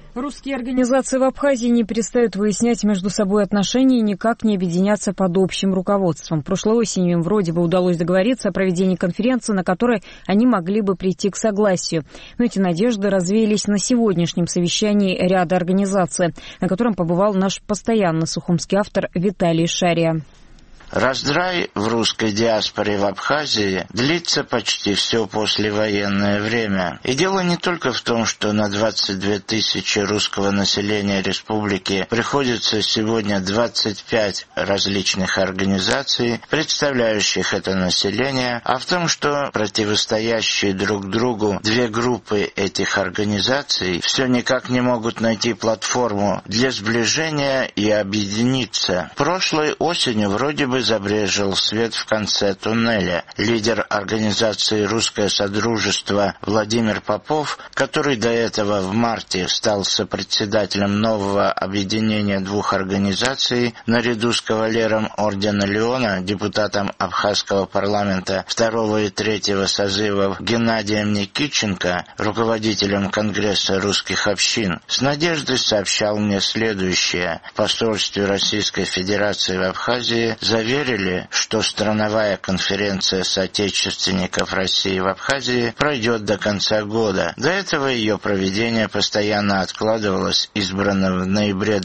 Русские организации в Абхазии не перестают выяснять между собой отношения и никак не объединяться под общим руководством. Прошлой осенью им вроде бы удалось договориться о проведении конференции, на которой они могли бы прийти к согласию. Но эти надежды развеялись на сегодняшнем совещании ряда организаций, на котором побывал наш постоянный сухумский автор Виталий Шария. Раздрай в русской диаспоре в Абхазии длится почти все послевоенное время. И дело не только в том, что на 22 тысячи русского населения республики приходится сегодня 25 различных организаций, представляющих это население, а в том, что противостоящие друг другу две группы этих организаций все никак не могут найти платформу для сближения и объединиться. Прошлой осенью вроде бы забрезжил свет в конце туннеля. Лидер организации «Русское Содружество» Владимир Попов, который до этого в марте стал сопредседателем нового объединения двух организаций, наряду с кавалером ордена Леона, депутатом Абхазского парламента 2 и 3 созывов Геннадием Никитченко, руководителем Конгресса русских общин, с надеждой сообщал мне следующее. В посольстве Российской Федерации в Абхазии заверили, что страновая конференция соотечественников России в Абхазии пройдет до конца года. До этого ее проведение постоянно откладывалось, избрано в ноябре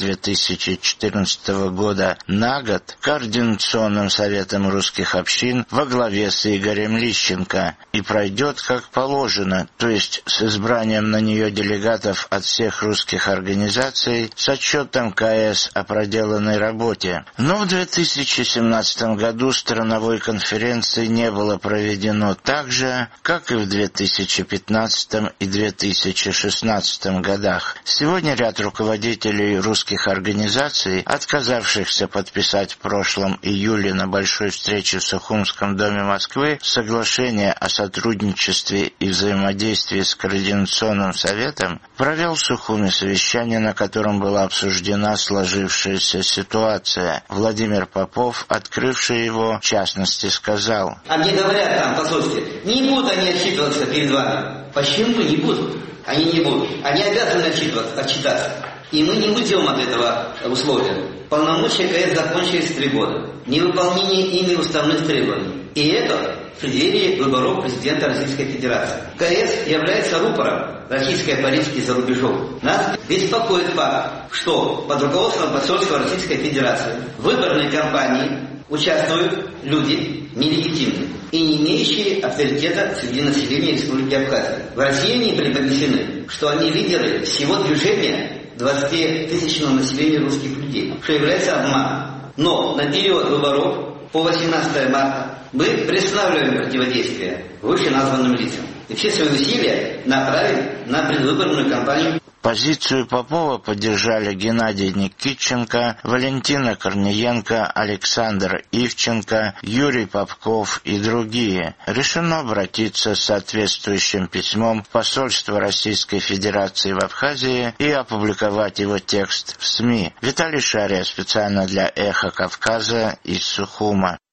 2014 года на год Координационным советом русских общин во главе с Игорем Лищенко, и пройдет как положено, то есть с избранием на нее делегатов от всех русских организаций с отчетом КС о проделанной работе. Но в 2017 году страновой конференции не было проведено так же, как и в 2015 и 2016 годах. Сегодня ряд руководителей русских организаций, отказавшихся подписать в прошлом июле на большой встрече в Сухумском доме Москвы соглашение о сотрудничестве и взаимодействии с Координационным советом, провел в Сухуме совещание, на котором была обсуждена сложившаяся ситуация. Владимир Попов, открывший его, в частности, сказал: «А мне говорят там в посольстве, не будут они отчитываться перед вами». Почему не будут? Они не будут. Они обязаны отчитаться. И мы не уйдем от этого условия. Полномочия КС закончились 3 года. Невыполнение ими уставных требований. И это в преддверии выборов президента Российской Федерации. КС является рупором российской политики за рубежом. Нас беспокоит факт, что под руководством посольства Российской Федерации в выборной кампании участвуют люди нелегитимные и не имеющие авторитета среди населения Республики Абхазия. В России они преподнесены, что они лидеры всего движения 20-тысячного населения русских людей, что является обманом. Но на период выборов по 18 марта мы приостанавливаем противодействие вышеназванным лицам и все свои усилия направим на предвыборную кампанию. Позицию Попова поддержали Геннадий Никитченко, Валентина Корниенко, Александр Ивченко, Юрий Попков и другие. Решено обратиться с соответствующим письмом в посольство Российской Федерации в Абхазии и опубликовать его текст в СМИ. Виталий Шария специально для «Эхо Кавказа» из Сухума.